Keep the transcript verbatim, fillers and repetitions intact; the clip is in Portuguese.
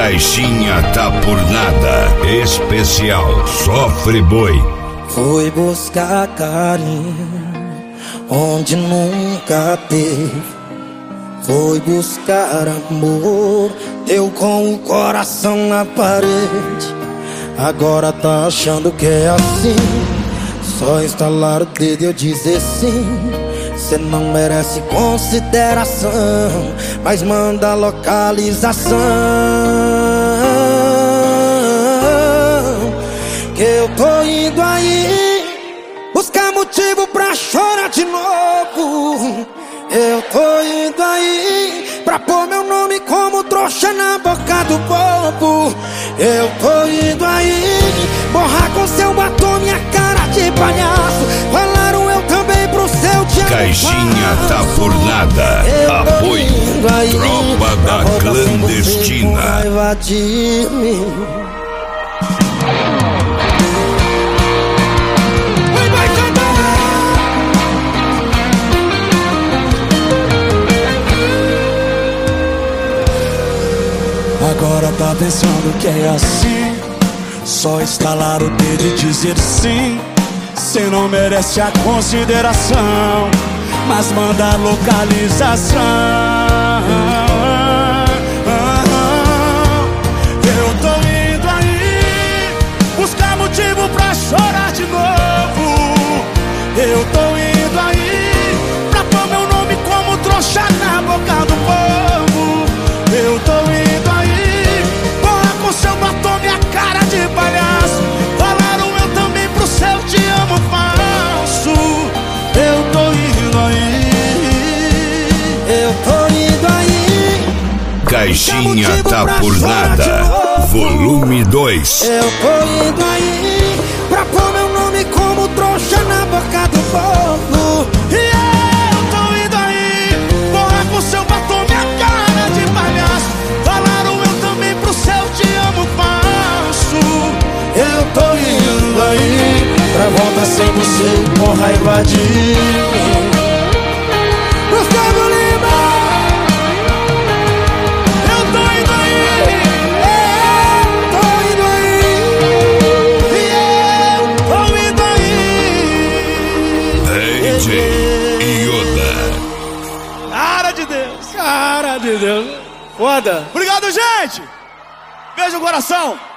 Caixinha tá por nada. Especial Sofre Boi. Fui buscar carinho onde nunca teve. Fui buscar amor, deu com o coração na parede. Agora tá achando que é assim, só estalar o dedo e eu dizer sim. Cê não merece consideração, mas manda localização, que eu tô indo aí buscar motivo pra chorar de novo. Eu tô indo aí pra pôr meu nome como trouxa na boca do povo. Eu tô indo aí borrar com seu batom minha cara de palhaço. Falaram eu também pro seu diabo. Caixinha tá por nada. Apoio Tropa da Clandestina. Raiva de mim. Agora tá pensando que é assim, só estalar o dedo e dizer sim. Cê não merece a consideração, mas manda a localização. Eu tô indo aí buscar motivo pra chorar de novo. Eu tô indo aí pra pôr meu nome como trouxa na boca do povo. Eu tô indo aí borra com seu batom minha cara de palhaço. Falaram eu também pro seu te amo falso. Eu tô indo aí, eu tô indo aí. Caixinha tá por nada. Volume dois. Eu tô indo aí pra pôr meu nome como trouxa na boca do povo. E eu tô indo aí borra com seu batom minha cara de palhaço. Falaram eu também pro seu te amo falso. Eu tô indo aí pra voltar sem você com raiva de mim. Gustavo Lima. Eu tô indo aí, eu tô indo aí, e eu tô indo aí. D J Yoda. Cara de Deus, cara de Deus. Foda. Obrigado, gente. Beijo no coração.